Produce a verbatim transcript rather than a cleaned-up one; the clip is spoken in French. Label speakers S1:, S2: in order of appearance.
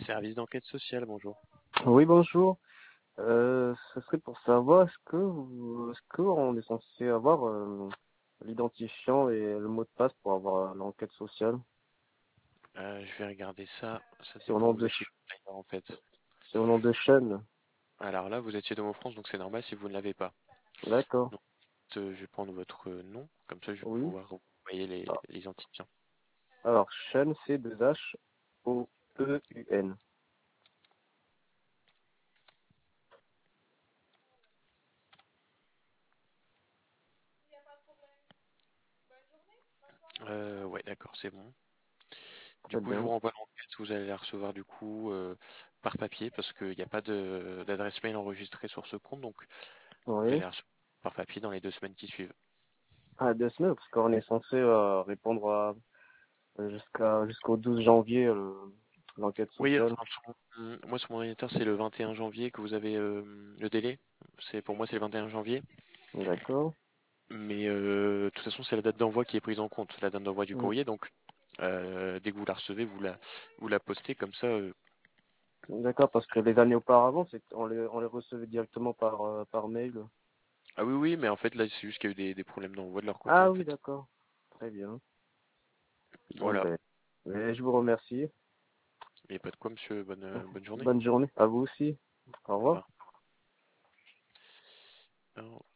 S1: Service d'enquête sociale, bonjour.
S2: Oui, bonjour. Euh, ce serait pour savoir, est-ce que vous, est-ce que on est censé avoir euh, l'identifiant et le mot de passe pour avoir euh, l'enquête sociale?
S1: Euh, je vais regarder ça. Ça
S2: C'est au
S1: dépend,
S2: nom
S1: vous
S2: de,
S1: êtes chez
S2: ch-
S1: qui, d'ailleurs, en fait.
S2: c'est au nom de chaîne.
S1: Alors là, vous êtes chez Domo France, donc c'est normal si vous ne l'avez pas.
S2: D'accord.
S1: Donc, euh, je vais prendre votre euh, nom, comme ça je vais
S2: Oui.
S1: pouvoir vous envoyer les,
S2: Ah,
S1: les identifiants.
S2: alors, chaîne, c'est deux H O E U N.
S1: Euh, ouais, d'accord, c'est bon. Du
S2: Très
S1: coup, je vous
S2: bien.
S1: renvoie l'enquête. Vous allez la recevoir du coup euh, par papier parce qu'il n'y a pas de d'adresse mail enregistrée sur ce compte, donc vous allez
S2: Oui.
S1: la recevoir par papier dans les deux semaines qui suivent.
S2: Ah, deux semaines, parce qu'on est censé euh, répondre à, jusqu'à, jusqu'au douze janvier, euh, l'enquête
S1: Oui,
S2: sociale.
S1: enfin, sur mon- moi sur mon ordinateur, c'est le vingt et un janvier que vous avez euh, le délai. C'est pour moi, c'est le vingt et un janvier.
S2: D'accord.
S1: Mais euh, de toute façon, c'est la date d'envoi qui est prise en compte, la date d'envoi du
S2: Mm.
S1: courrier. Donc, euh, dès que vous la recevez, vous la, vous la postez comme ça. euh.
S2: D'accord, parce que les années auparavant, c'est, on les, on les recevait directement par, euh, par mail.
S1: Ah oui, oui, mais en fait, là, c'est juste qu'il y a eu des, des problèmes d'envoi de leur côté,
S2: Ah
S1: en
S2: oui,
S1: fait.
S2: d'accord. Très bien. Bon,
S1: Voilà.
S2: ben, ben, je vous remercie.
S1: Il n'y a pas de quoi, monsieur. Bonne, euh, bonne journée.
S2: Bonne journée à vous aussi. Au
S1: Au
S2: revoir.
S1: revoir. Alors,